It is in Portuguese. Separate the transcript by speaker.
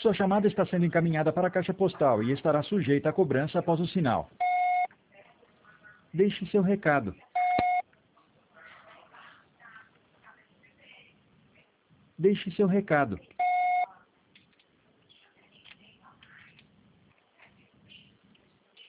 Speaker 1: Sua chamada está sendo encaminhada para a caixa postal e estará sujeita à cobrança após o sinal. Deixe seu recado. Deixe seu recado.